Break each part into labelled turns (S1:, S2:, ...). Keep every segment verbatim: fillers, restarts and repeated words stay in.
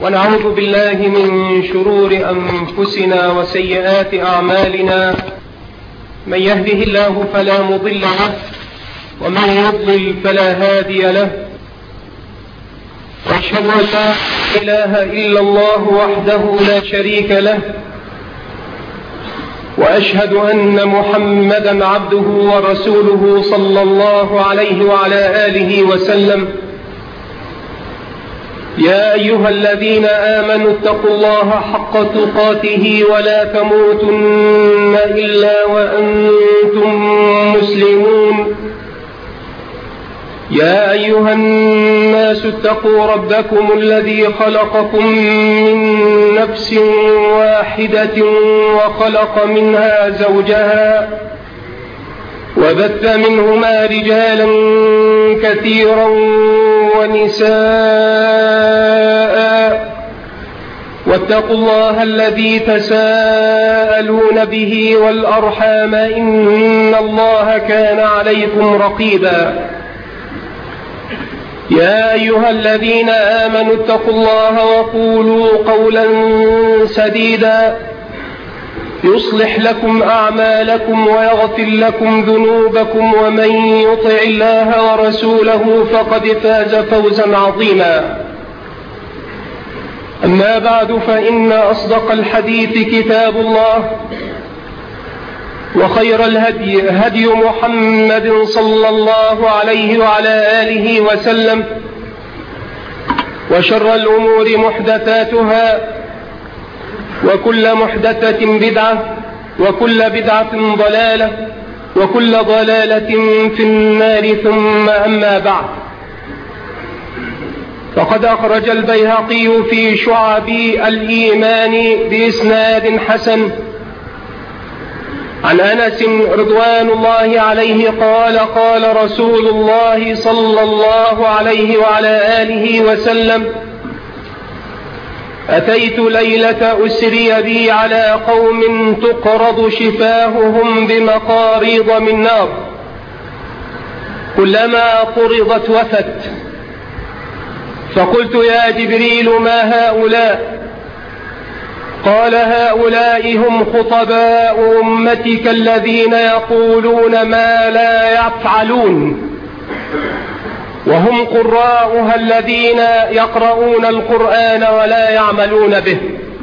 S1: ونعوذ بالله من شرور أنفسنا وسيئات أعمالنا. من يهده الله فلا مضل له ومن يضلل فلا هادي له، وأشهد أن لا إله إلا الله وحده لا شريك له، وأشهد أن محمدا عبده ورسوله صلى الله عليه وعلى آله وسلم. يا أيها الذين آمنوا اتقوا الله حق تقاته ولا تموتن إلا وأنتم مسلمون. يا أيها الناس اتقوا ربكم الذي خلقكم من نفس واحدة وخلق منها زوجها وبث منهما رجالا كثيرا ونساء، واتقوا الله الذي تساءلون به والأرحام إن الله كان عليكم رقيبا. يا أيها الذين آمنوا اتقوا الله وقولوا قولا سديدا يصلح لكم أعمالكم ويغفر لكم ذنوبكم، ومن يطع الله ورسوله فقد فاز فوزا عظيما. أما بعد، فإن أصدق الحديث كتاب الله، وخير الهدي هدي محمد صلى الله عليه وعلى آله وسلم، وشر الأمور محدثاتها، وكل محدثة بدعة، وكل بدعة ضلالة، وكل ضلالة في النار. ثم أما بعد، فقد أخرج البيهقي في شعب الإيمان بإسناد حسن عن أنس رضوان الله عليه قال: قال رسول الله صلى الله عليه وعلى آله وسلم: أتيت ليلة أسري بي على قوم تقرض شفاههم بمقاريض من نار، كلما قرضت وفت. فقلت: يا جبريل، ما هؤلاء؟ قال: هؤلاء هم خطباء أمتك الذين يقولون ما لا يفعلون، وهم قراؤها الذين يقرؤون القرآن ولا يعملون به.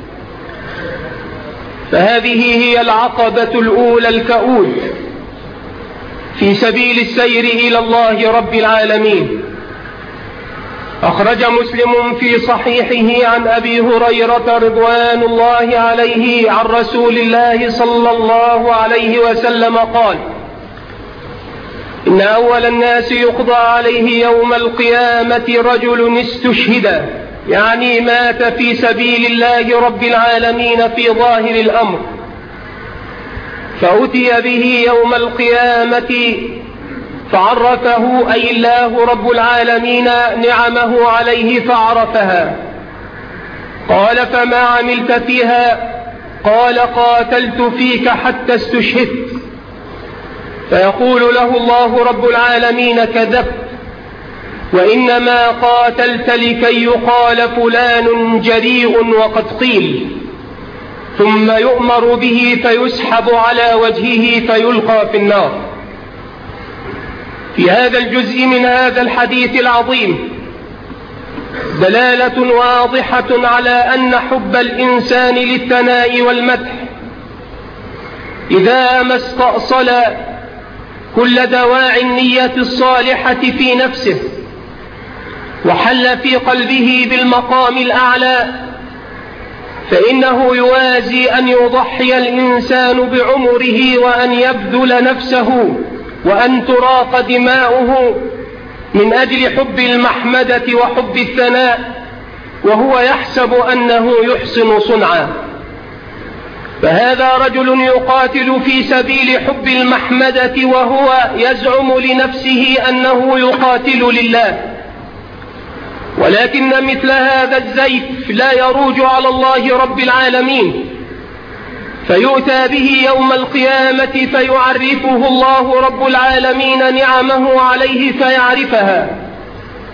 S1: فهذه هي العقبة الأولى الكؤود في سبيل السير إلى الله رب العالمين. أخرج مسلم في صحيحه عن أبي هريرة رضوان الله عليه عن رسول الله صلى الله عليه وسلم قال: إن أول الناس يقضى عليه يوم القيامة رجل استشهد، يعني مات في سبيل الله رب العالمين في ظاهر الأمر، فأتي به يوم القيامة فعرفه، أي الله رب العالمين نعمه عليه فعرفها. قال: فما عملت فيها؟ قال: قاتلت فيك حتى استشهدت. فيقول له الله رب العالمين: كذبت، وإنما قاتلت لكي يقال فلان جريء وقد قيل. ثم يؤمر به فيسحب على وجهه فيلقى في النار. في هذا الجزء من هذا الحديث العظيم دلالة واضحة على أن حب الإنسان للثناء والمدح إذا ما استأصل كل دواعي النية الصالحة في نفسه وحل في قلبه بالمقام الأعلى، فإنه يوازي أن يضحي الإنسان بعمره وأن يبذل نفسه وأن تراق دماؤه من أجل حب المحمدة وحب الثناء، وهو يحسب أنه يحسن صنعا. فهذا رجل يقاتل في سبيل حب المحمدة وهو يزعم لنفسه أنه يقاتل لله، ولكن مثل هذا الزيف لا يروج على الله رب العالمين، فيؤتى به يوم القيامة فيعرفه الله رب العالمين نعمه عليه فيعرفها،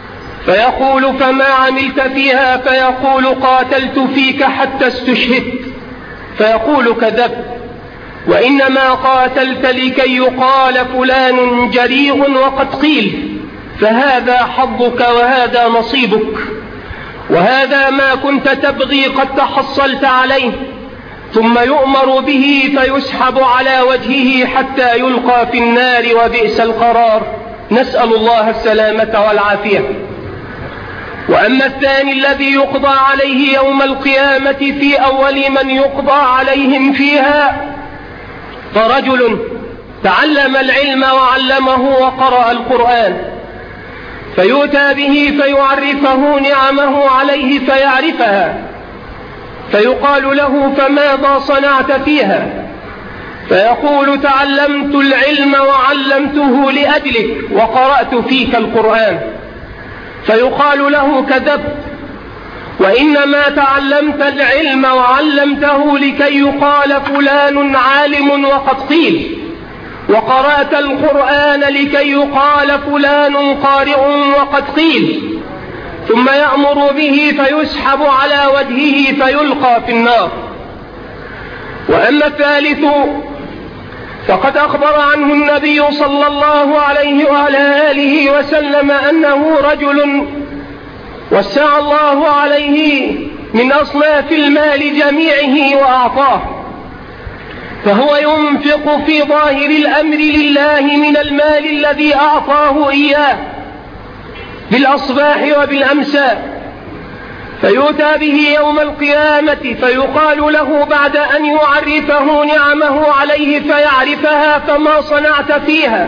S1: فيقول: فما عملت فيها؟ فيقول: قاتلت فيك حتى استشهدت. فيقول: كذبت، وإنما قاتلت لكي يقال فلان جريء وقد قيل، فهذا حظك وهذا نصيبك، وهذا ما كنت تبغي قد تحصلت عليه. ثم يؤمر به فيسحب على وجهه حتى يلقى في النار، وبئس القرار، نسأل الله السلامة والعافية. وأما الثاني الذي يقضى عليه يوم القيامة في أول من يقضى عليهم فيها، فرجل تعلم العلم وعلمه وقرأ القرآن، فيؤتى به فيعرفه نعمه عليه فيعرفها، فيقال له: فماذا صنعت فيها؟ فيقول: تعلمت العلم وعلمته لأجلك وقرأت فيك القرآن. فيقال له: كذبت، وإنما تعلمت العلم وعلمته لكي يقال فلان عالم وقد قيل، وقرأت القرآن لكي يقال فلان قارئ وقد قيل. ثم يأمر به فيسحب على وجهه فيلقى في النار. وأما الثالث فقد أخبر عنه النبي صلى الله عليه وعلى آله وسلم أنه رجل وسع الله عليه من أصناف المال جميعه وأعطاه، فهو ينفق في ظاهر الأمر لله من المال الذي أعطاه إياه بالأصباح وبالأمساء، فيؤتى به يوم القيامة فيقال له بعد أن يعرفه نعمه عليه فيعرفها: فما صنعت فيها؟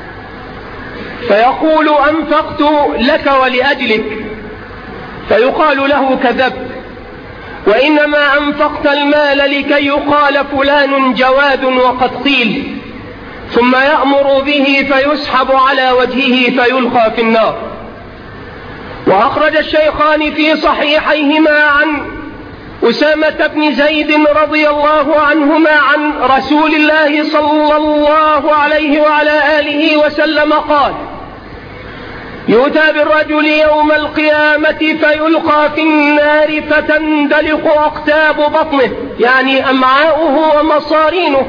S1: فيقول: أنفقت لك ولأجلك. فيقال له: كذبت، وإنما أنفقت المال لكي يقال فلان جواد وقد قيل. ثم يأمر به فيسحب على وجهه فيلقى في النار. وأخرج الشيخان في صحيحيهما عن أسامة بن زيد رضي الله عنهما عن رسول الله صلى الله عليه وعلى آله وسلم قال: يؤتى بالرجل يوم القيامة فيلقى في النار فتندلق أقتاب بطنه، يعني أمعاؤه ومصارينه،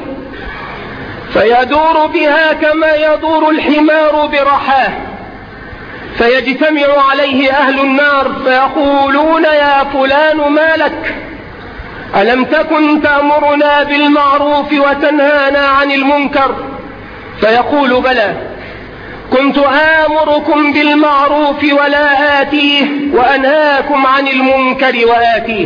S1: فيدور بها كما يدور الحمار برحاه، فيجتمع عليه أهل النار فيقولون: يا فلان ما لك؟ ألم تكن تأمرنا بالمعروف وتنهانا عن المنكر؟ فيقول: بلى، كنت آمركم بالمعروف ولا آتيه، وأنهاكم عن المنكر وآتيه.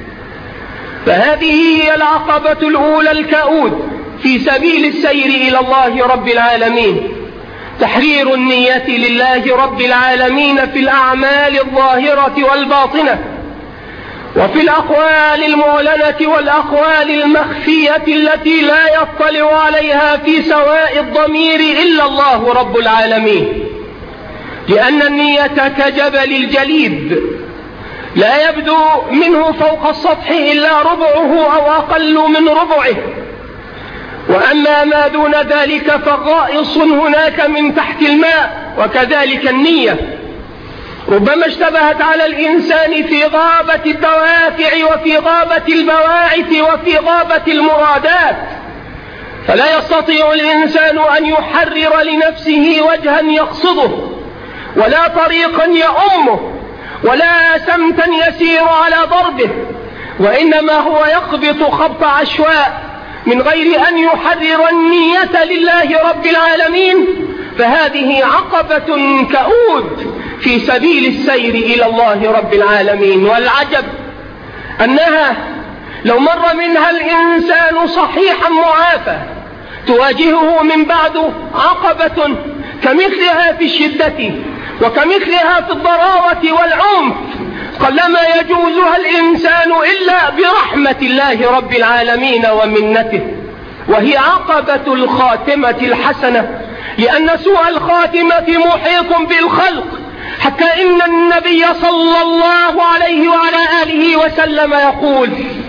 S1: فهذه هي العقبة الأولى الكؤود في سبيل السير إلى الله رب العالمين، تحرير النية لله رب العالمين في الأعمال الظاهرة والباطنة، وفي الأقوال المعلنة والأقوال المخفية التي لا يطلع عليها في سواء الضمير إلا الله رب العالمين، لأن النية كجبل الجليد لا يبدو منه فوق السطح إلا ربعه أو أقل من ربعه، وأما ما دون ذلك فغائص هناك من تحت الماء. وكذلك النية ربما اشتبهت على الإنسان في غابة الدوافع وفي غابة البواعث وفي غابة المرادات، فلا يستطيع الإنسان أن يحرر لنفسه وجها يقصده، ولا طريقا يؤمه، ولا سمتا يسير على ضربه، وإنما هو يخبط خبط عشواء من غير أن يحرر النية لله رب العالمين. فهذه عقبة كؤود في سبيل السير إلى الله رب العالمين. والعجب أنها لو مر منها الإنسان صحيحا معافى تواجهه من بعد عقبة كمثلها في الشدة وكمثلها في الضراوة والعنف، قلما يجوزها الإنسان إلا برحمة الله رب العالمين ومنته، وهي عقبة الخاتمة الحسنة، لأن سوء الخاتمة محيط بالخلق، حتى إن النبي صلى الله عليه وعلى آله وسلم يقول: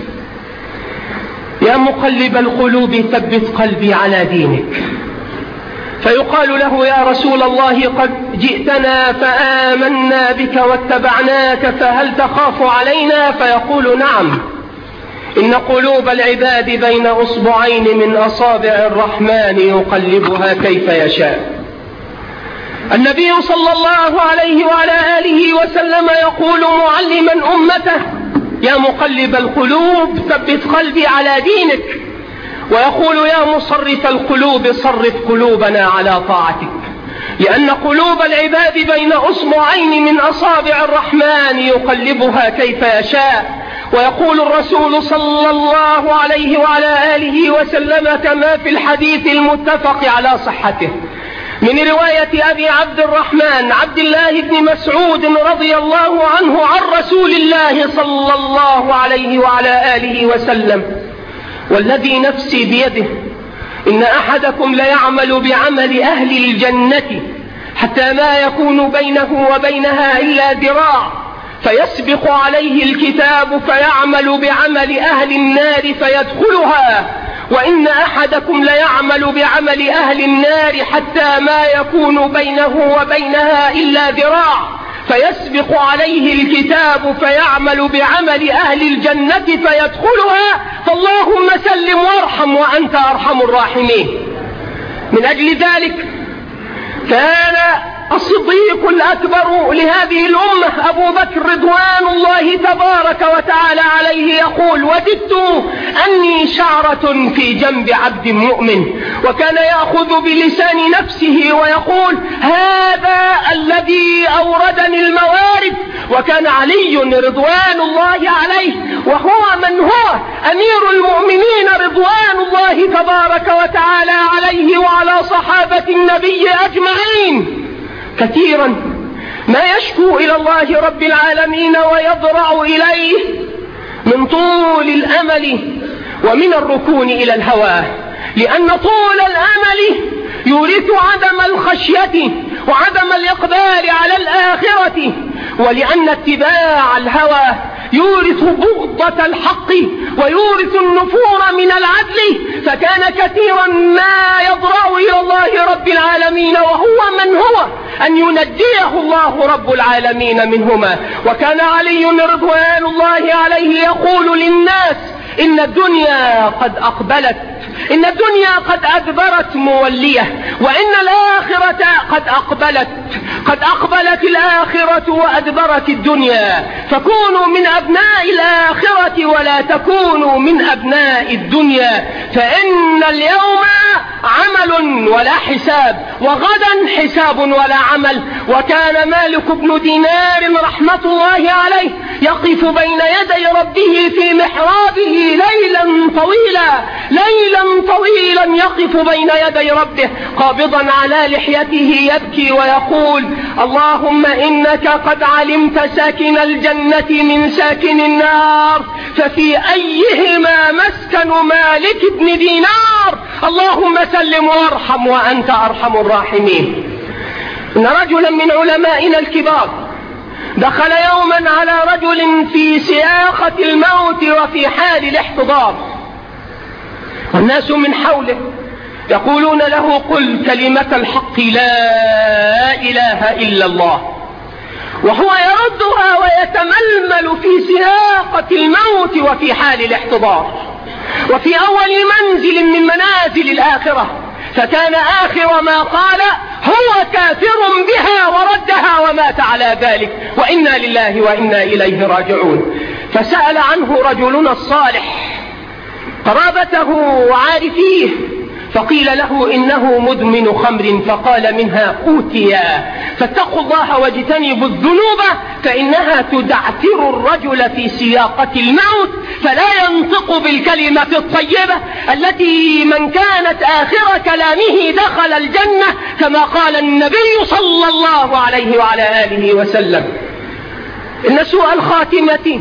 S1: يا مقلب القلوب ثبت قلبي على دينك. فيقال له: يا رسول الله قد جئتنا فآمنا بك واتبعناك فهل تخاف علينا؟ فيقول نعم، إن قلوب العباد بين أصبعين من أصابع الرحمن يقلبها كيف يشاء. النبي صلى الله عليه وعلى آله وسلم يقول معلما أمته: يا مقلب القلوب ثبت قلبي على دينك، ويقول: يا مصرف القلوب صرف قلوبنا على طاعتك، لأن قلوب العباد بين أصبعين من أصابع الرحمن يقلبها كيف يشاء. ويقول الرسول صلى الله عليه وعلى آله وسلم كما في الحديث المتفق على صحته من رواية أبي عبد الرحمن عبد الله بن مسعود رضي الله عنه عن رسول الله صلى الله عليه وعلى آله وسلم: والذي نفسي بيده إن أحدكم ليعمل بعمل أهل الجنة حتى ما يكون بينه وبينها إلا ذراع، فيسبق عليه الكتاب فيعمل بعمل أهل النار فيدخلها، وإن أحدكم ليعمل بعمل أهل النار حتى ما يكون بينه وبينها إلا ذراع، فيسبق عليه الكتاب فيعمل بعمل أهل الجنة فيدخلها، فاللهم سلم وارحم وأنت أرحم الراحمين. من أجل ذلك كان الصديق الأكبر لهذه الأمة أبو بكر رضوان الله تبارك وتعالى عليه يقول: وددت أني شعرة في جنب عبد مؤمن، وكان يأخذ بلسان نفسه ويقول: هذا الذي أوردني الموارد. وكان علي رضوان الله عليه وهو من هو أمير المؤمنين رضوان الله تبارك وتعالى عليه وعلى صحابة النبي أجمعين كثيرا ما يشكو إلى الله رب العالمين ويضرع إليه من طول الأمل ومن الركون إلى الهوى، لأن طول الأمل يورث عدم الخشية وعدم الإقبال على الآخرة، ولأن اتباع الهوى يورث بغضة الحق ويورث النفور من العدل، فكان كثيرا ما يضرع إلى الله رب العالمين وهو من هو أن ينجيه الله رب العالمين منهما. وكان علي رضوان الله عليه يقول للناس: إن الدنيا قد أقبلت، إن الدنيا قد أدبرت مولية، وإن الآخرة قد أقبلت، قد أقبلت الآخرة وأدبرت الدنيا، فكونوا من أبناء الآخرة ولا تكونوا من أبناء الدنيا، فإن اليوم عمل ولا حساب، وغدا حساب ولا عمل. وكان مالك بن دينار رحمة الله عليه يقف بين يدي ربه في محرابه ليلا طويلا ليلا طويلا يقف بين يدي ربه قابضا على لحيته يبكي ويقول: اللهم إنك قد علمت ساكن الجنة من ساكن النار، ففي أيهما مسكن مالك بن دينار، اللهم سلم وارحم وأنت أرحم الراحمين. إن رجلا من علمائنا الكبار دخل يوما على رجل في سياقة الموت وفي حال الاحتضار، والناس من حوله يقولون له: قل كلمة الحق لا إله إلا الله، وهو يردها ويتململ في سياقة الموت وفي حال الاحتضار وفي أول منزل من منازل الآخرة، فكان آخر ما قال: هو كافر بها وردها ومات على ذلك، وإنا لله وإنا إليه راجعون. فسأل عنه رجلنا الصالح قرابته وعارفيه، فقيل له: إنه مدمن خمر، فقال: منها أوتيا، فاتقوا الله واجتنبوا الذنوب فإنها تدعتر الرجل في سياقة الموت، فلا ينطق بالكلمة الطيبة التي من كانت آخر كلامه دخل الجنة، كما قال النبي صلى الله عليه وعلى آله وسلم. إن سوء الخاتمة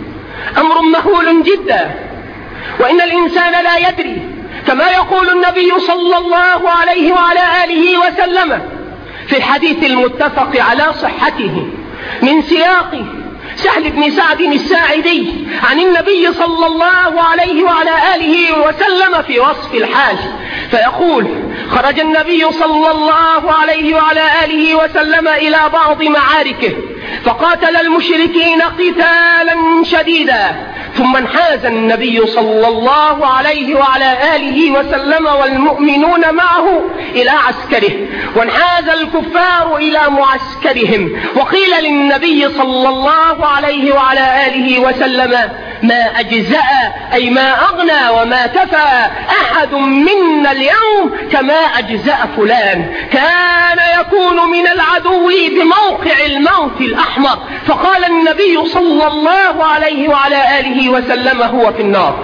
S1: أمر مهول جدا، وإن الإنسان لا يدري، كما يقول النبي صلى الله عليه وعلى آله وسلم في الحديث المتفق على صحته من سياق سهل بن سعد الساعدي عن النبي صلى الله عليه وعلى آله وسلم في وصف الحال، فيقول: خرج النبي صلى الله عليه وعلى آله وسلم إلى بعض معاركه فقاتل المشركين قتالا شديدا، ثم انحاز النبي صلى الله عليه وعلى آله وسلم والمؤمنون معه إلى عسكره، وانحاز الكفار إلى معسكرهم، وقيل للنبي صلى الله عليه وعلى آله وسلم: ما أجزأ أي ما أغنى وما كفى أحد منا اليوم كما أجزأ فلان. كان يكون من العدو بموقع الموت الأحمر، فقال النبي صلى الله عليه وعلى آله وسلم: هو في النار.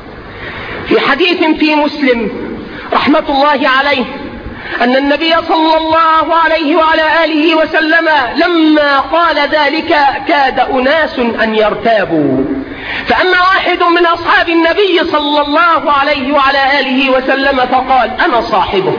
S1: في حديث في مسلم رحمة الله عليه أن النبي صلى الله عليه وعلى آله وسلم لما قال ذلك كاد أناس أن يرتابوا، فأما واحد من أصحاب النبي صلى الله عليه وعلى آله وسلم فقال: أنا صاحبه،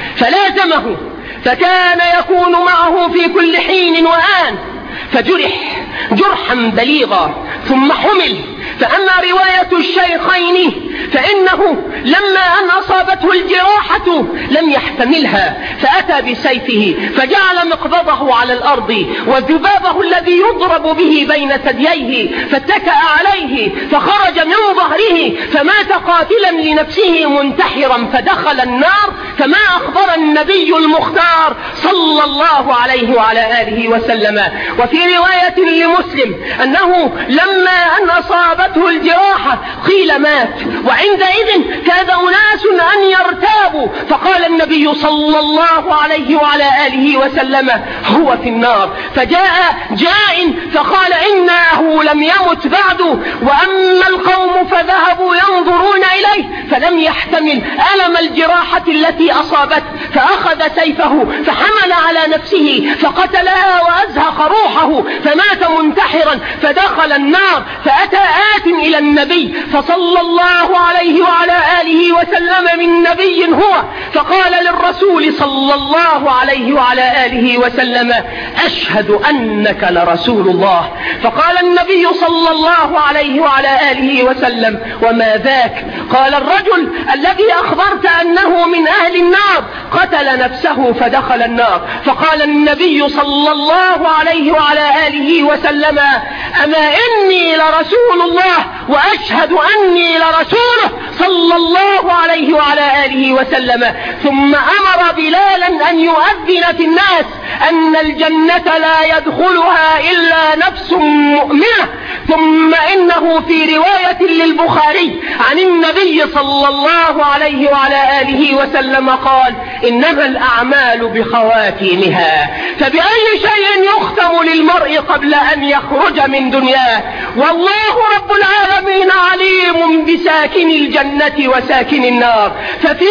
S1: فلازمه، فكان يكون معه في كل حين وآن، فجرح جرحا بليغا ثم حمل. فأما رواية الشيخين فإنه لما أن أصابته الجراحة لم يحتملها، فأتى بسيفه فجعل مقبضه على الأرض وذبابه الذي يضرب به بين ثدييه، فاتكأ عليه فخرج من ظهره فمات قاتلا لنفسه منتحرا فدخل النار، كما أخبر النبي المختار صلى الله عليه وعلى آله وسلم. وفي رواية لمسلم أنه لما أن أصابته الجراحة قيل مات، وعندئذ كاد أناس أن يرتابوا، فقال النبي صلى الله عليه وعلى آله وسلم: هو في النار. فجاء جاء فقال: إنه لم يمت بعد. وأما القوم فذهبوا ينظرون إليه فلم يحتمل ألم الجراحة التي أصابت، فأخذ سيفه فحمل على نفسه فقتلها وأزهق روحه فمات منتحرا فدخل النار. فأتى آت إلى النبي فصلى الله عليه وعلى آله وسلم: من نبي هو؟ فقال للرسول صلى الله عليه وعلى آله وسلم: أشهد أنك لرسول الله. فقال النبي صلى الله عليه وعلى آله وسلم: وما ذاك؟ قال: الرجل الذي أخبرت أنه من أهل النار قتل نفسه فدخل النار. فقال النبي صلى الله عليه وعلى آله وسلم: أما إني لرسول الله وأشهد أني لرسوله صلى الله عليه وعلى آله وسلم. ثم أمر بلالا أن يؤذن في الناس أن الجنة لا يدخلها إلا نفس مؤمنة. ثم إنه في رواية للبخاري عن النبي صلى الله عليه وعلى آله وسلم قال: إنما الأعمال بخواتيمها، فبأي شيء يختم للمرء قبل أن يخرج من دنياه. والله رب العالمين عليم بساكن الجنة وساكن النار، ففي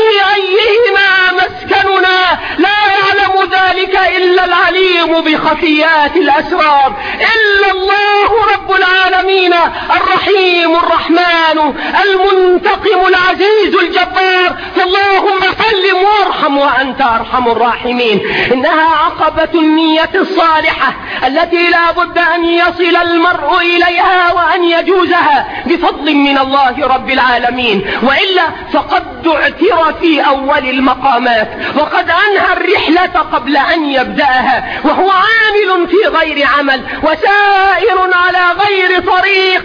S1: أيهما مسكننا لا يعلم ذلك إلا العليم بخفيات الأسرار، إلا الله رب العالمين الرحيم الرحمن المنتقم العزيز الجبار. فاللهم سلم وارحم وأنت أرحم الراحمين. إنها عقبة النية الصالحة التي لا بد أن يصل المرء إليها وأن يجوزها بفضل من الله رب العالمين، وإلا فقد اعتر في أول المقامات وقد أنهى الرحلة قبل أن يبدأها، وهو عامل في غير عمل وسائر على غير طريق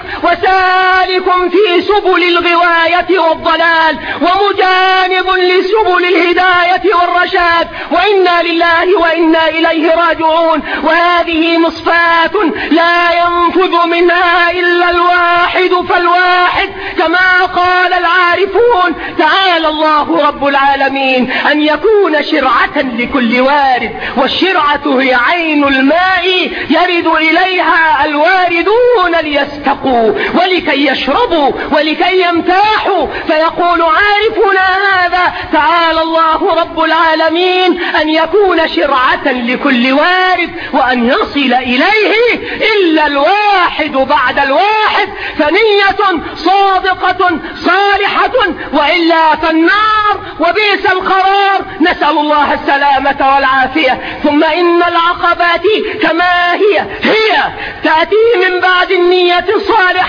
S1: وسالك في سبل الغواية والضلال ومجانب لسبل الهداية والرشاد، وإنا لله وإنا إليه راجعون. وهذه مصفاة لا ينفذ منها إلا الواحد فالواحد، كما قال العارفون: تعالى الله رب العالمين أن يكون شرعة لكل وارد، والشرعة هي عين الماء يرد إليها الواردون ليستقوا ولكي يشربوا ولكي يمتاحوا. فيقول عارفنا هذا: تعالى الله رب العالمين أن يكون شرعة لكل وارد وأن يصل إليه إلا الواحد بعد الواحد، فنية صادقة صالحة، وإلا فالنار وبئس القرار، نسأل الله السلامة والعافية. ثم إن العقبات كما هي هي تأتي من بعد النية الصالحة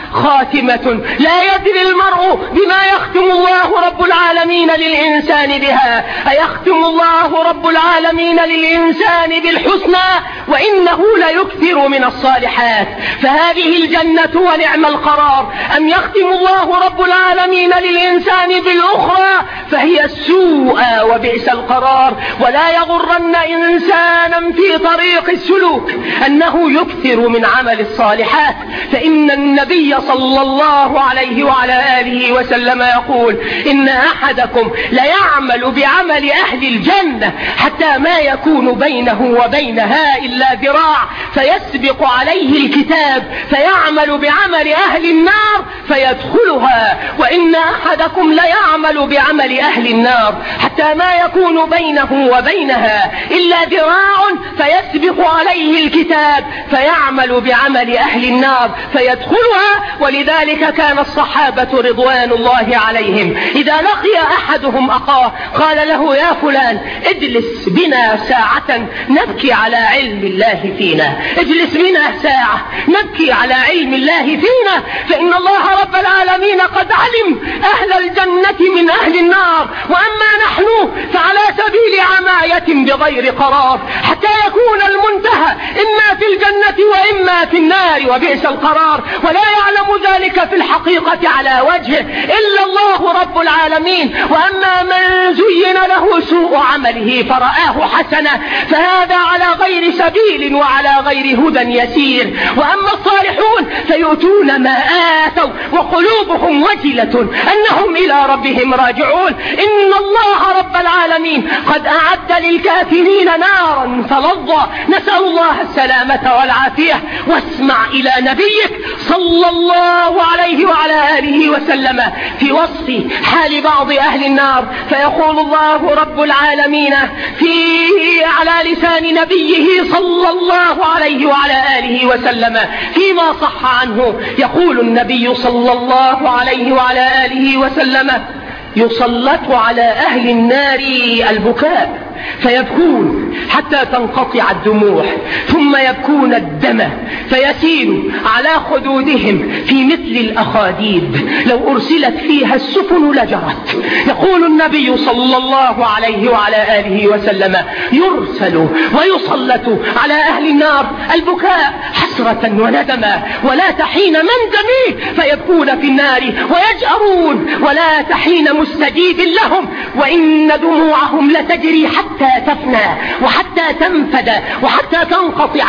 S1: خاتمة لا يدري المرء بما يختم الله رب العالمين للإنسان بها. أيختم الله رب العالمين للإنسان بالحسنى وإنه ليكثر من الصالحات، فهذه الجنة ونعم القرار. أم يختم الله رب العالمين للإنسان بالأخرى فهي السوء وبئس القرار. ولا يغرن إنسانا في طريق السلوك أنه يكثر من عمل الصالحات، فإن النبي صلى الله عليه وعلى آله وسلم يقول إن أحدكم ليعمل بعمل أهل الجنة حتى ما يكون بينه وبينها إلا ذراع فيسبق عليه الكتاب فيعمل بعمل أهل النار فيدخلها، وإن أحدكم ليعمل بعمل أهل النار حتى ما يكون بينه وبينها إلا ذراع فيسبق عليه الكتاب فيعمل بعمل أهل النار فيدخلها. ولذلك كان الصحابة رضوان الله عليهم إذا لقي أحدهم أخاه قال له يا فلان اجلس بنا ساعة نبكي على علم الله فينا، اجلس بنا ساعة نبكي على علم الله فينا، فإن الله رب العالمين قد علم أهل الجنة من أهل النار، وأما نحن فعلى سبيل عماية بغير قرار حتى يكون المنتهى إما في الجنة وإما في النار وبئس القرار. ولا يعلم ذلك في الحقيقة على وجهه إلا الله رب العالمين. وأما من زين له سوء عمله فرآه حسنا فهذا على غير سبيل وعلى غير هدى يسير. وأما الصالحون فيؤتون ما آتوا وقلوبهم وجلة أنهم إلى ربهم راجعون. إن الله رب العالمين قد أعد للكافرين نارا تلظى، نسأل الله السلامة والعافية. واسمع إلى نبيك صلى الله عليه وعلى آله وسلم في وصف حال بعض أهل النار، فيقول الله رب العالمين فيه على لسان نبيه صلى الله عليه وعلى آله وسلم فيما صح عنه، يقول النبي صلى الله عليه وعلى آله وسلم يسلط على أهل النار البكاء فيبكون حتى تنقطع الدموع، ثم يبكون الدم فيسيل على خدودهم في مثل الأخاديد لو أرسلت فيها السفن لجرت. يقول النبي صلى الله عليه وعلى آله وسلم يرسل ويسلط على أهل النار البكاء حسرة وندما ولا تحين مندم، فيبكون في النار ويجأرون ولا تحين مستجيب لهم، وإن دموعهم لتجري حتى تفنى وحتى تنفد وحتى تنقطع،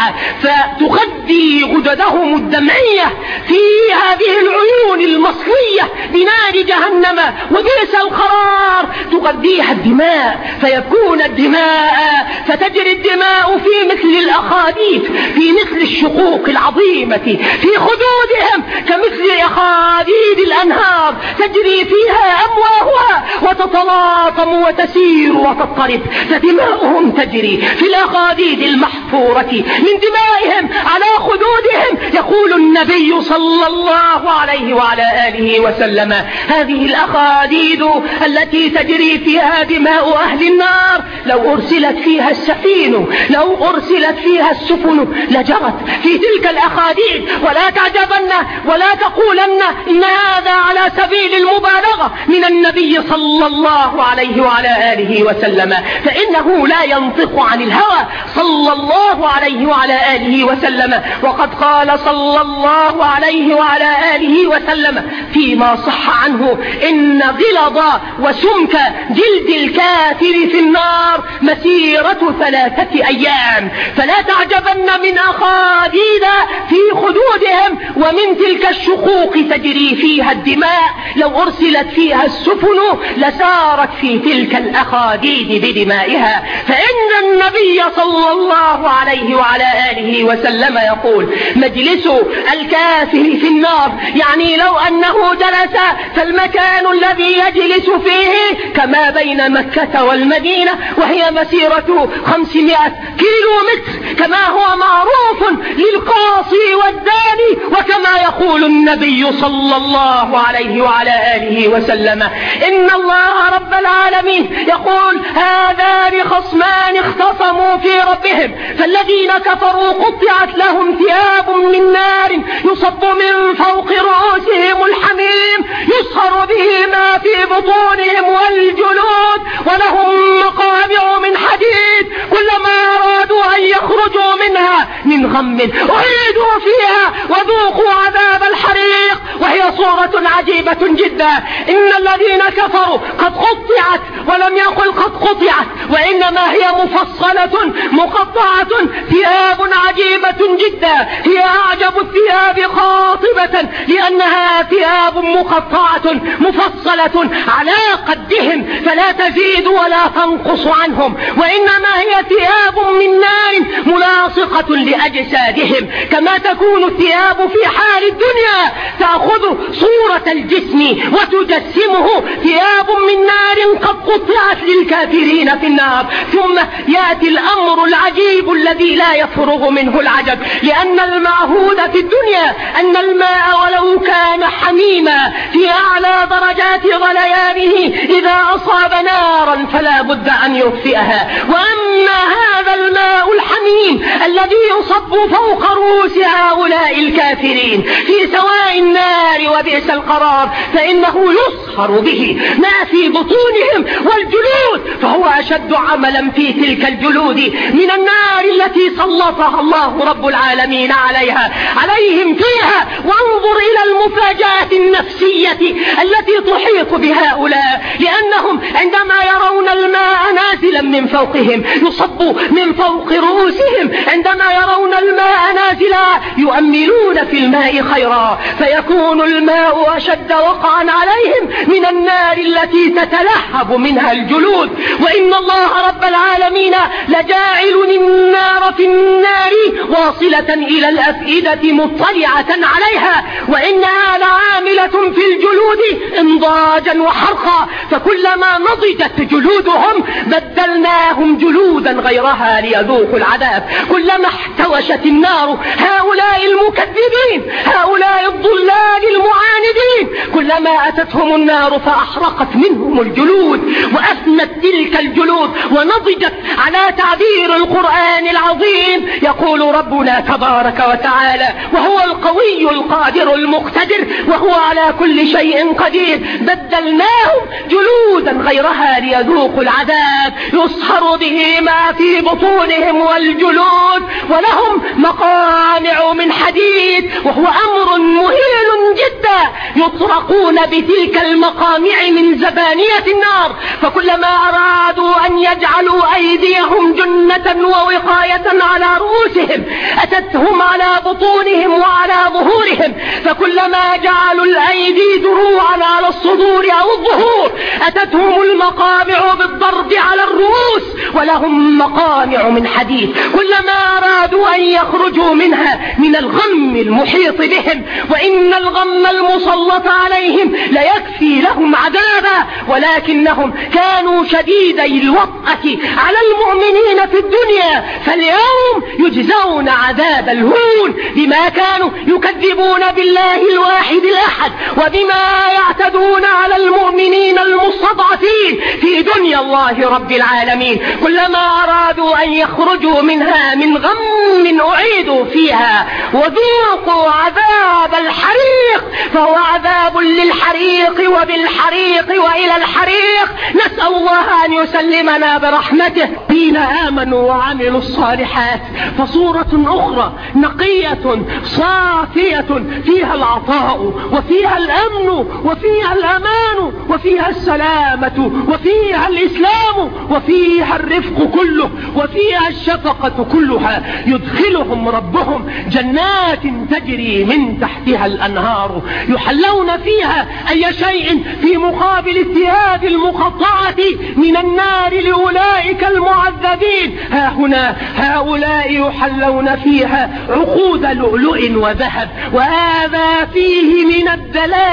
S1: فتغذي غددهم الدمعية في هذه العيون المصرية بنار جهنم وبئس القرار، تغذيها الدماء فيكون الدماء فتجري الدماء في مثل الأخاديد في مثل الشقوق العظيمة في خدودهم كمثل أخاديد الأنهار تجري فيها أمواهها وتتلاطم وتسير وتضطرب، فدماؤهم تجري في الأخاديد المحفورة من دمائهم على خدودهم. يقول النبي صلى الله عليه وعلى آله وسلم هذه الأخاديد التي تجري فيها دماء أهل النار لو أرسلت فيها السفينة لو أرسلت فيها السفن لجرت في تلك الأخاديد. ولا تعجبن ولا تقولن إن هذا على سبيل المبالغة من النبي صلى الله عليه وعلى آله وسلم، فإنه لا ينطق عن الهوى صلى الله عليه وعلى آله وسلم. وقد قال صلى الله عليه وعلى آله وسلم فيما صح عنه إن غلظ وسمك جلد الكافر في النار مسيرة ثلاثة أيام. فلا تعجبن من أخاديد في خدودهم ومن تلك الشقوق تجري فيها الدماء لو أرسلت فيها السفن لسارت في تلك الأخاديد بدمائها. فإن النبي صلى الله عليه وعلى آله وسلم يقول مجلس الكافر في النار، يعني لو أنه جلس فالمكان الذي يجلس فيه كما بين مكة والمدينة وهي مسيرة خمسمائة كيلو متر،
S2: كما هو معروف للقاصي والداني، وكما يقول النبي صلى الله عليه وعلى آله وسلم إن الله رب العالمين يقول هذان خصمان اختصموا في ربهم فالذين كفروا قطعت لهم ثياب من نار يصب من فوق رؤوسهم الحميم يصهر به ما في بطونهم والجلود ولهم مقامع من حديد كلما أرادوا أن يخرجوا منها من غم أعيدوا فيها وذوقوا عذاب الحريق. وهي صورة عجيبة جدا. إن الذين كفروا قد قطعت، ولم يقل قد قطعت، وإنما هي مفصلة مقطعة ثياب عجيبة جدا، هي أعجب الثياب خاطبة لأنها ثياب مقطعة مفصلة على قدهم فلا تزيد ولا تنقص عنهم، وإنما هي ثياب من نار ملاصقة لأجسادهم كما تكون الثياب في حال الدنيا تأخذ صورة الجسم وتجسمه. ثياب من نار قد قطعت للكافرين في النار. ثم يأتي الأمر العجيب الذي لا يفرغ منه العجب، لأن المعهود في الدنيا أن الماء ولو كان حميما في أعلى درجات غليانه إذا أصاب نارا فلا بد أن يطفئها، وأما هذا الماء الحميم الذي يصب فوق رؤوس هؤلاء الكافرين في سواء النار وبئس القرار فإنه يصهر به ما في بطونهم والجلود، فهو أشد عملا في تلك الجلود من النار التي سلطها الله رب العالمين عليها عليهم فيها. وانظر إلى المفاجأة النفسية التي تحيط بهؤلاء، لأنهم عندما يرون الماء نازلا من فوقهم يصب من فوق رؤوسهم، عندما يرون الماء نازلا يؤملون في الماء خيرا فيكون الماء أشد وقعا عليهم من النار التي تتلهب منها الجلود. وإن الله رب العالمين لجاعل النار في النار واصلة إلى الأفئدة مطلعة عليها، وإنها لعاملة في الجلود انضاجا وحرقا، فكلما نضجت جلودهم بدلناهم جلودا غيرها ليذوقوا العذاب. كلما احتوشت النار هؤلاء المكذبين هؤلاء الضلال المعاندين كلما أتتهم النار فأحرقت منهم الجلود وأفنت تلك الجلود ونضجت على تعبير القرآن العظيم. يقول ربنا تبارك وتعالى وهو القوي القادر المقتدر وهو على كل شيء قدير بدلناهم جلودا غيرها ليذوقوا العذاب يصهر به ما في بطونهم والجلود ولهم مقامع من حديد، وهو أمر مهين جدا يطرقون بتلك المقامع من زبانية النار، فكلما أرادوا أن يجعلوا أيديهم جنة ووقاية على رؤوسهم أتتهم على بطونهم وعلى ظهورهم، فكلما جعلوا الأيدي دروعا على الصدور أو الظهور أتتهم المقامع بالضرب على الرؤوس ولهم مقامع من حديد. كلما أرادوا أن يخرجوا منها من الغم المحيط بهم، وإن الغم المسلط عليهم ليكفي لهم عذابا، ولكنهم كانوا شديدي الوطأة على المؤمنين في الدنيا، فاليوم يجزون عذاب الهون بما كانوا يكذبون بالله الواحد الأحد وبما يعتدون على المؤمنين المستضعفين في دنيا الله رب العالمين. كلما أرادوا أن يخرجوا منها من غم أعيدوا فيها وذوقوا عذاب الحريق، فهو عذاب للحريق وبالحريق وإلى الحريق. نسأل الله أن يسلمنا برحمته. حين آمنوا وعملوا الصالحات فصورة أخرى نقية صافية فيها العطاء وفيها الأمن وفيها الأمان وفيها السلامة وفيها الإسلام وفيها الرفق كله وفيها الشفقة كلها. يدخلهم ربهم جنات تجري من تحتها الأنهار يحلون فيها أي شيء في مقابل الثياب المقطعة من النار لأولئك المعذبين. ها هنا هؤلاء يحلون فيها عقود لؤلؤ وذهب، وهذا فيه من الدلال والنار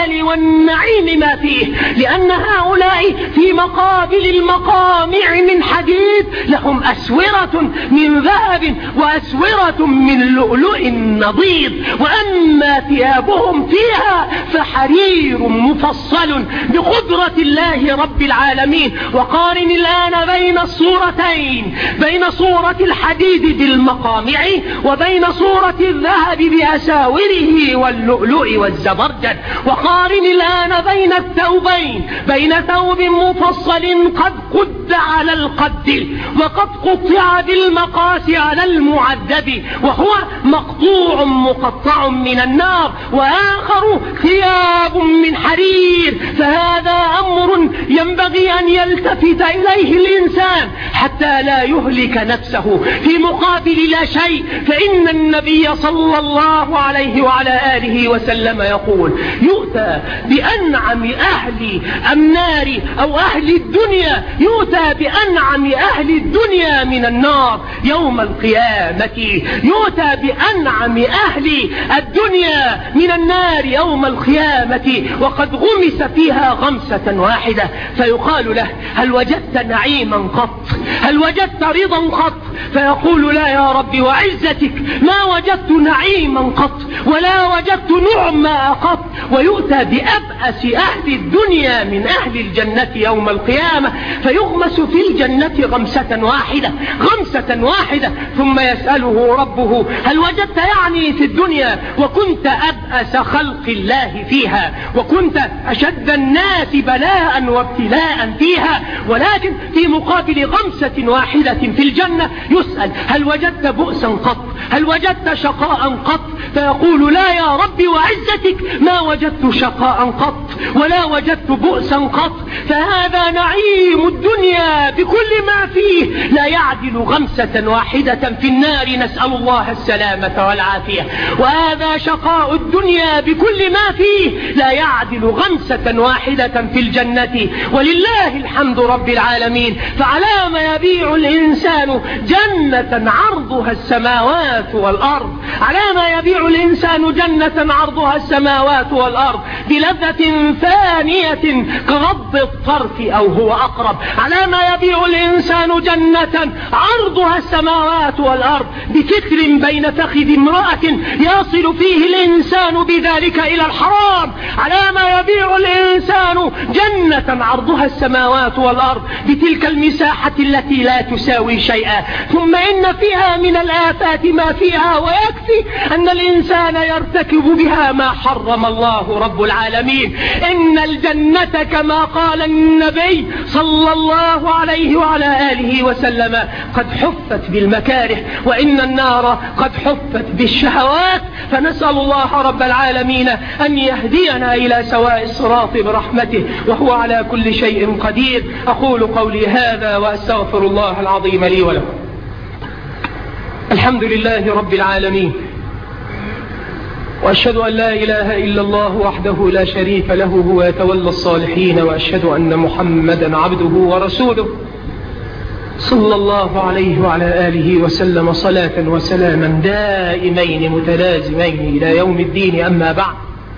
S2: النعيم ما فيه، لأن هؤلاء في مقابل المقامع من حديد لهم أسورة من ذهب وأسورة من لؤلؤ نضيد، وأما ثيابهم فيها فحرير مفصل بقدرة الله رب العالمين. وقارن الآن بين الصورتين، بين صورة الحديد بالمقامع وبين صورة الذهب بأساوره واللؤلؤ والزبرجد. وقارن الآن بين الثوبين، بين ثوب مفصل قد قد على القد وقد قطع بالمقاس على المعدد، وهو مقطوع مقطع من النار، وآخر ثياب من حرير. فهذا أمر ينبغي أن يلتفت إليه الإنسان حتى لا يهلك نفسه في مقابل لا شيء. فإن النبي صلى الله عليه وعلى آله وسلم يقول: يؤتى بأنعم أهل النار أو أهل الدنيا، يؤتى بأنعم أهل الدنيا من النار يوم القيامة، يؤتى بأنعم أهل الدنيا من النار يوم القيامة وقد غمس فيها غمسة واحدة، فيقال له: هل وجدت نعيما قط؟ هل وجدت رضا قط؟ فيقول: لا يا رب وعزتك ما وجدت نعيما قط ولا وجدت نعما قط. ويؤتى بأبأس أهل الدنيا من أهل الجنة يوم القيامة فيغمس في الجنة غمسة واحدة غمسة واحدة ثم يسأله ربه: هل وجدت يعني في الدنيا وكنت أبأس خلق الله فيها وكنت أشد الناس بلاء وابتلاء فيها؟ ولكن في مقابل غمسة واحدة في الجنة يسأل: هل وجدت بؤسا قط؟ هل وجدت شقاء قط؟ فيقول: لا يا رب وعزتك ما وجدت شقاء قط ولا وجدت بؤسا قط. فهذا نعيم الدنيا بكل ما فيه لا يعدل غمسة واحدة في النار، نسأل الله السلامة والعافية. وهذا شقاء الدنيا بكل ما فيه لا يعدل غمسة واحدة في الجنة، ولله الحمد رب العالمين. فعلى ما يبيع الإنسان جنة عرضها السماوات والأرض، على ما يبيع الإنسان جنة عرضها السماوات والأرض بلذة ثانية كغض الطرف أو هو أقرب، على ما يبيع الإنسان جنة عرضها السماوات والأرض بفكر بين فخذ امرأة يصل فيه الإنسان بذلك إلى الحرام، على ما يبيع الإنسان جنة عرضها السماوات والأرض بتلك المساحة التي لا تساوي شيئا. ثم إن فيها من الآفات ما فيها، ويكفي أن الإنسان يرتكب بها ما حرم الله رب العالمين. إن الجنة كما قال النبي صلى الله عليه وعلى آله وسلم قد حفت بالمكاره، وإن النار قد حفت بالشهوات. فنسأل الله رب العالمين أن يهدينا إلى سواء الصراط برحمته، وهو على كل شيء قدير. أقول قولي هذا وأستغفر الله العظيم لي ولكم. الحمد لله رب العالمين، وأشهد أن لا إله إلا الله وحده لا شريك له هو يتولى الصالحين، وأشهد أن محمدا عبده ورسوله صلى الله عليه وعلى آله وسلم صلاة وسلاما دائمين متلازمين إلى يوم الدين. أما بعد،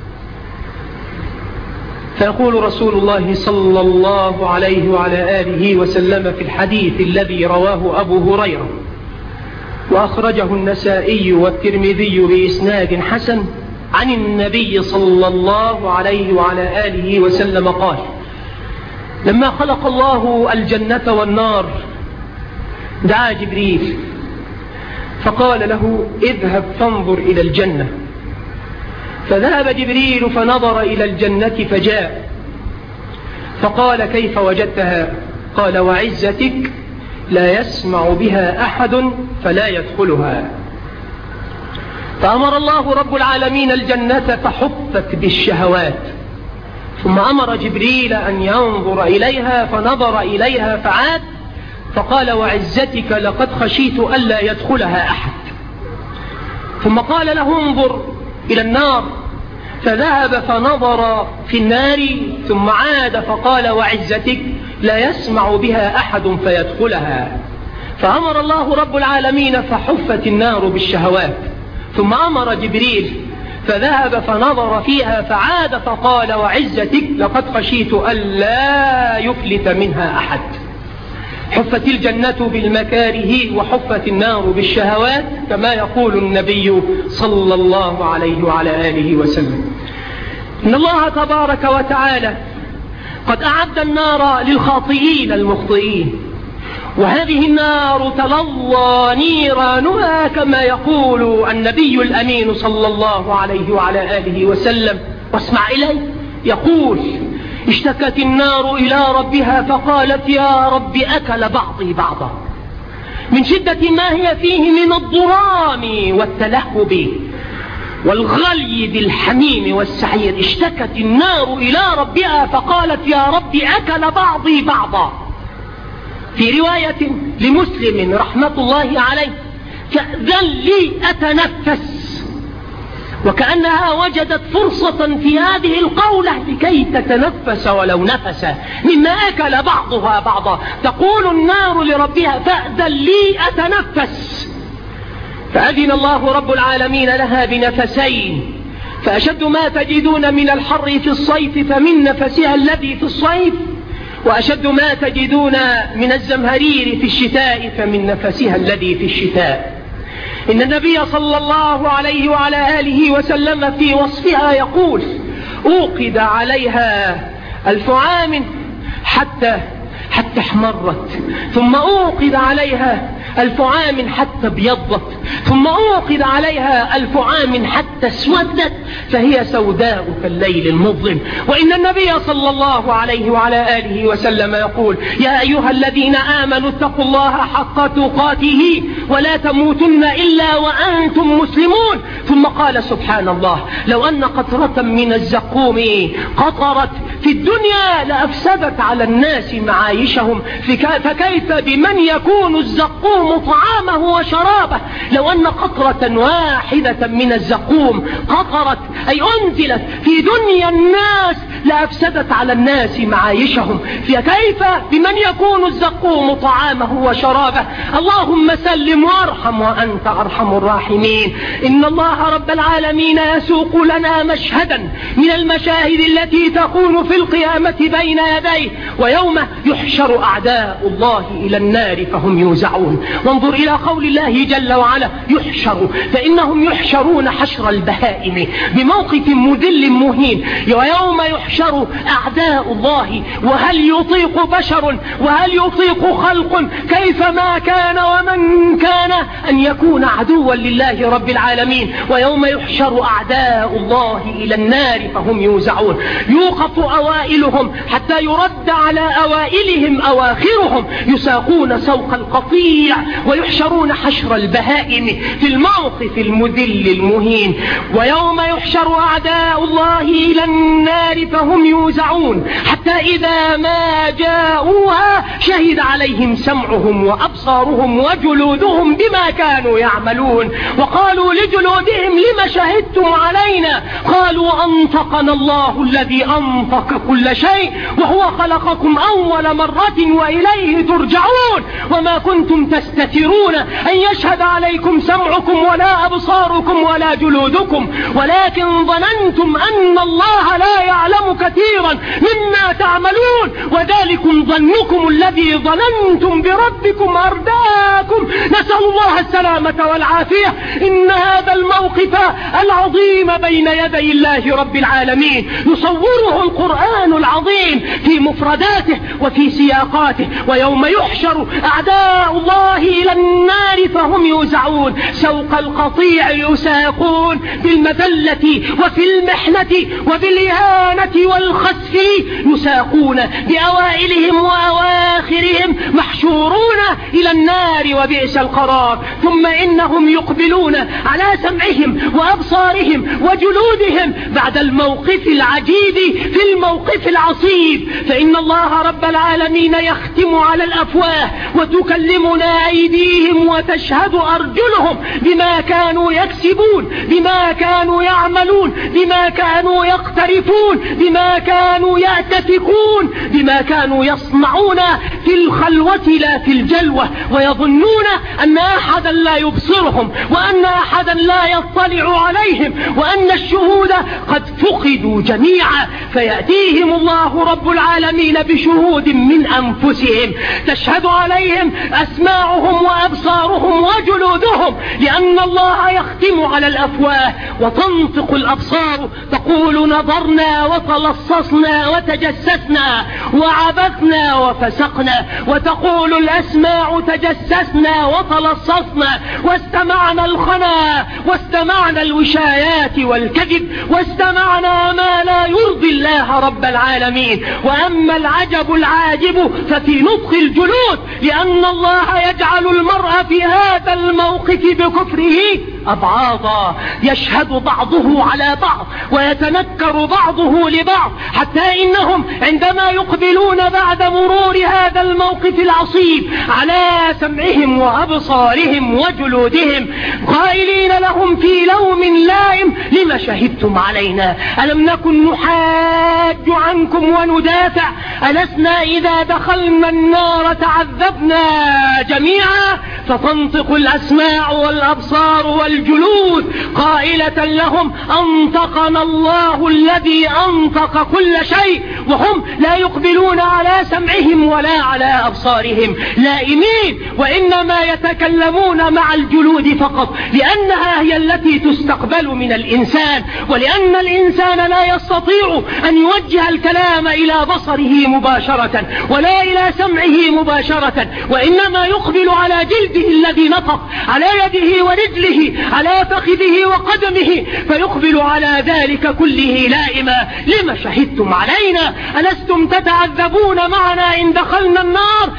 S2: فيقول رسول الله صلى الله عليه وعلى آله وسلم في الحديث الذي رواه أبو هريرة وأخرجه النسائي والترمذي بإسناد حسن عن النبي صلى الله عليه وعلى آله وسلم قال: لما خلق الله الجنة والنار دعا جبريل فقال له: اذهب فانظر إلى الجنة. فذهب جبريل فنظر إلى الجنة فجاء فقال: كيف وجدتها؟ قال: وعزتك لا يسمع بها أحد فلا يدخلها. فأمر الله رب العالمين الجنة فحفت بالشهوات، ثم أمر جبريل أن ينظر إليها فنظر إليها فعاد فقال: وعزتك لقد خشيت ألا يدخلها أحد. ثم قال له: انظر إلى النار. فذهب فنظر في النار ثم عاد فقال: وعزتك لا يسمع بها أحد فيدخلها. فأمر الله رب العالمين فحفت النار بالشهوات، ثم أمر جبريل فذهب فنظر فيها فعاد فقال وعزتك لقد خشيت ألا يفلت منها أحد. حفت الجنة بالمكاره وحفت النار بالشهوات كما يقول النبي صلى الله عليه وعلى آله وسلم. إن الله تبارك وتعالى قد أعد النار للخاطئين المخطئين، وهذه النار تلظى نيرانها كما يقول النبي الأمين صلى الله عليه وعلى آله وسلم. واسمع إليه يقول: اشتكت النار إلى ربها فقالت يا رب أكل بعضي بعضا، من شدة ما هي فيه من الضرام والتلهب والغلي بالحميم والسعير. اشتكت النار إلى ربها فقالت يا رب أكل بعضي بعضا. في رواية لمسلم رحمة الله عليه: فأذن لي أتنفس. وكأنها وجدت فرصة في هذه القولة لكي تتنفس ولو نفسا مما أكل بعضها بعضا. تقول النار لربها: فأذن لي أتنفس. فأذن الله رب العالمين لها بنفسين، فأشد ما تجدون من الحر في الصيف فمن نفسها الذي في الصيف، وأشد ما تجدون من الزمهرير في الشتاء فمن نفسها الذي في الشتاء. إن النبي صلى الله عليه وعلى آله وسلم في وصفها يقول: أوقد عليها ألف عام حتى حتى احمرت، ثم أوقد عليها ألف عام حتى ابيضت، ثم أوقد عليها ألف عام حتى اسودت، فهي سوداء كالليل المظلم. وإن النبي صلى الله عليه وعلى آله وسلم يقول: يا أيها الذين آمنوا اتقوا الله حق تقاته ولا تموتن إلا وأنتم مسلمون. ثم قال سبحان الله: لو أن قطرة من الزقوم قطرت في الدنيا لأفسدت على الناس معايشهم، فكيف بمن يكون الزقوم طعامه وشرابه. لو أن قطرة واحدة من الزقوم قطرت أي أنزلت في دنيا الناس لأفسدت على الناس معايشهم، فكيف بمن يكون الزقوم طعامه وشرابه. اللهم سلم وارحم وأنت أرحم الراحمين. إن الله رب العالمين يسوق لنا مشهدا من المشاهد التي تكون في القيامة بين يديه، ويوم يحشر أعداء الله إلى النار فهم يوزعون. وانظر إلى قول الله جل وعلا: يحشر، فإنهم يحشرون حشر البهائم بموقف مذل مهين. ويوم يحشر أعداء الله وهل يطيق بشر وهل يطيق خلق كيف ما كان ومن كان أن يكون عدوا لله رب العالمين. ويوم يحشر أعداء الله إلى النار فهم يوزعون. يوقف أوائلهم حتى يرد على أوائلهم أواخرهم، يساقون سوق القطيع ويحشرون حشر البهائم في الموقف المذل المهين. ويوم يحشر أعداء الله إلى النار فهم يوزعون حتى إذا ما جاءوها شهد عليهم سمعهم وأبصارهم وجلودهم بما كانوا يعملون. وقالوا لجلودهم: لم شهدتم علينا؟ قالوا: أنطقنا الله الذي أنطق كل شيء وهو خلقكم أول مرة وإليه ترجعون. وما كنتم تستترون أن يشهد عليكم سمعكم ولا أبصاركم ولا جلودكم، ولكن ظننتم أن الله لا يعلم كثيرا مما تعملون، وذلكم ظنكم الذي ظننتم بربكم أرداكم. نسأل الله السلامة والعافية. إن هذا الموقف العظيم بين يدي الله رب العالمين يصوره القرآن العظيم في مفرداته وفي سياقاته. ويوم يحشر أعداء الله إلى النار فهم يوزعون سوق القطيع، يساقون بالمذلة وفي المحنة وبالإهانة والخسف، يساقون بأوائلهم وأواخرهم، محشورون إلى النار وبئس القرار. ثم إنهم يقبلون على سمعهم وأبصارهم وجلودهم بعد الموقف العجيب في الموقف العصيب، فإن الله رب العالمين يختم على الأفواه وتكلمنا أيديهم وتشهد أرجلهم بما كانوا يكسبون، بما كانوا يعملون، بما كانوا يقترفون، بما كانوا يأتتون واثقون بما كانوا يصنعون في الخلوة لا في الجلوة، ويظنون أن أحدا لا يبصرهم، وأن أحدا لا يطلع عليهم، وأن الشهود قد فقدوا جميعا، فيأتيهم الله رب العالمين بشهود من أنفسهم تشهد عليهم أسماعهم وأبصارهم وجلودهم، لأن الله يختم على الأفواه وتنطق الأبصار تقول نظرنا وتلصصنا وتجسسنا وعبثنا وفسقنا، وتقول الأسماع تجسسنا وتلصصنا واستمعنا الخنا واستمعنا الوشايات والكذب واستمعنا ما لا يرضي الله رب العالمين. وأما العجب العاجب ففي نطق الجلود، لأن الله يجعل المرء في هذا الموقف بكفره أبعاضا، يشهد بعضه على بعض ويتنكر بعضه لبعض، حتى إنهم عندما يقبلون بعد مرور هذا الموقف العصيب على سمعهم وأبصارهم وجلودهم قائلين لهم في لوم لائم لما شهدتم علينا؟ ألم نكن نحاج عنكم وندافع؟ ألسنا إذا دخلنا النار تعذبنا جميعا؟ فتنطق الأسماع والأبصار والجلود قائلة لهم أنطقنا الله الذي أنطق كل شيء، وهم لا يقبلون على سمعهم ولا على أبصارهم لائمين، وإنما يتكلمون مع الجلود فقط، لأنها هي التي تستقبل من الإنسان، ولأن الإنسان لا يستطيع أن يوجه الكلام إلى بصره مباشرة ولا إلى سمعه مباشرة، وإنما يقبل على جلده الذي نطق، على يده ورجله، على فخذه وقدمه، فيقبل على ذلك كله لائما لما شهدتم علينا؟ ألستم تتعذبون معنا إن دخلنا النار؟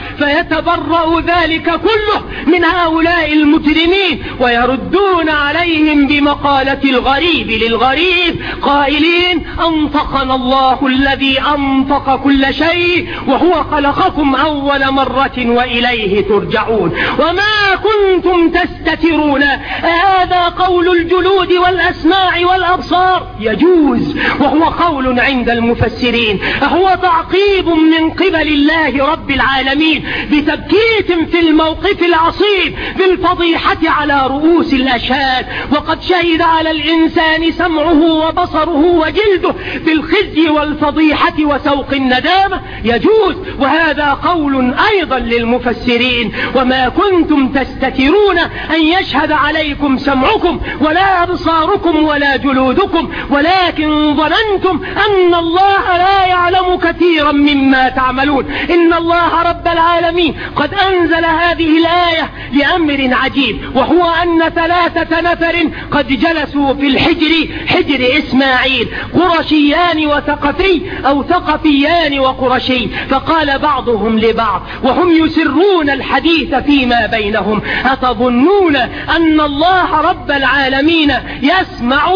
S2: فيتبرأ ذلك كله من هؤلاء المجرمين، ويردون عليهم بمقالة الغريب للغريب قائلين أنطقنا الله الذي أنطق كل شيء وهو خلقكم أول مرة وإليه ترجعون وما كنتم تستترون. هذا قول الجلود والأسماع والأبصار يجوز، وهو قول عند المفسرين، هو تعقيب من قبل الله رب العالمين بتبكيت في الموقف العصيب بالفضيحة على رؤوس الأشهاد، وقد شهد على الإنسان سمعه وبصره وجلده بالخزي والفضيحة وسوق الندامة، يجوز. وهذا قول أيضا للمفسرين وما كنتم تستترون أن يشهد عليكم سمعكم ولا أبصاركم ولا جلودكم ولكن ظننتم أن الله لا يعلم كثيرا مما تعملون. إن الله رب العالمين قد أنزل هذه الآية لأمر عجيب، وهو أن ثلاثة نفر قد جلسوا في الحجر، حجر إسماعيل، قرشيان وثقفي أو ثقفيان وقرشي، فقال بعضهم لبعض وهم يسرون الحديث فيما بينهم أتظنون أن الله رب العالمين يسمع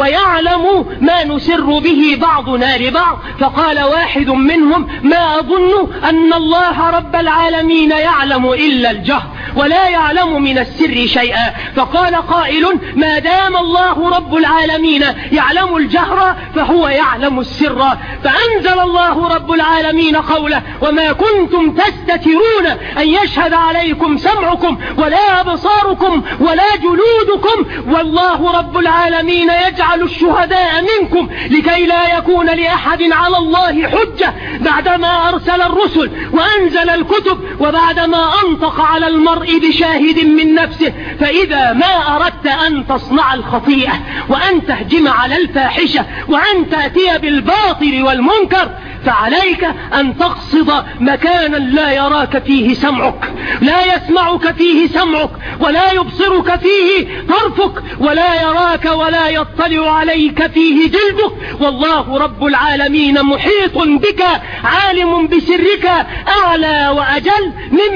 S2: ويعلم ما نسر به بعضنا لبعض؟ فقال واحد منهم ما أظن أن الله رب العالمين يعلم إلا الجهر ولا يعلم من السر شيئا. فقال قائل ما دام الله رب العالمين يعلم الجهر فهو يعلم السر، فأنزل الله رب العالمين قوله وما كنتم تستترون أن يشهد عليكم سمعكم ولا أبصاركم ولا جلودكم والله رب العالمين يجعل الشهداء منكم لكي لا يكون لأحد على الله حجة بعدما أرسل الرسل وأنزل الكتب وبعدما أنطق على المرء بشاهد من نفسه. فإذا ما أردت أن تصنع الخطيئة وأن تهجم على الفاحشة وأن تأتي بالباطل والمنكر فعليك أن تقصد مكانا لا يراك فيه سمعك، لا يسمعك فيه سمعك ولا يبصرك فيه طرفك ولا يراك ولا يطلع عليك فيه جلدك، والله رب العالمين محيط بك عالم بسرك أعلى وأجل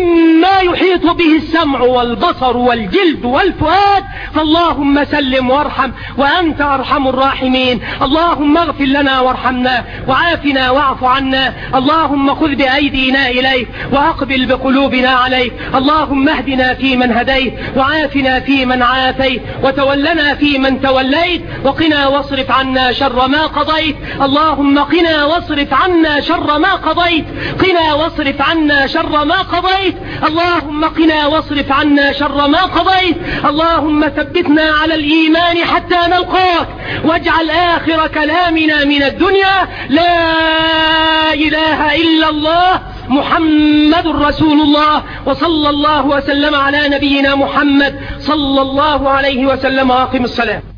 S2: مما يحيط به السمع والبصر والجلد والفؤاد. فاللهم سلم وارحم وأنت أرحم الراحمين. اللهم اغفر لنا وارحمنا وعافنا واعف فاعف عنا. اللهم خذ بأيدينا إليك وأقبل بقلوبنا عليك. اللهم اهدنا فيمن هديت وعافنا فيمن عافيت وتولنا فيمن توليت وقنا واصرف عنا شر ما قضيت. اللهم قنا واصرف عنا شر ما قضيت. قنا واصرف عنا شر ما قضيت. اللهم قنا واصرف عنا شر ما قضيت. اللهم ثبتنا على الإيمان حتى نلقاك واجعل آخر كلامنا من الدنيا لا إله إلا الله محمد رسول الله. وصلى الله وسلم على نبينا محمد صلى الله عليه وسلم. واقم الصلاة.